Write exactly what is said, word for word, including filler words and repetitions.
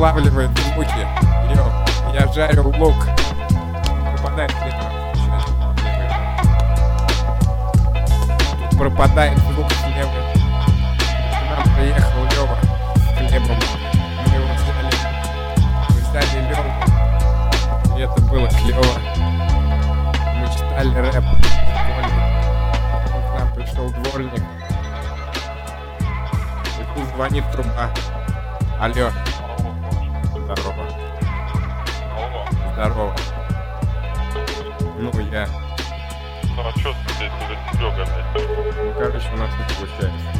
вылавливает звуки. Йо, я жарю лук. Пропадает хлеба. Тут пропадает звук хлеба. К нам приехал Лёва хлебом. Мы его взяли. Мы взяли Лёву. И это было клёво. Мы читали рэп в школе. К нам пришел дворник. И тут звонит труба. Алло. Здорово. Здорово. Ну, я. Ну, а чё ты здесь уже стрёга, блядь? Ну, короче, у нас не получается.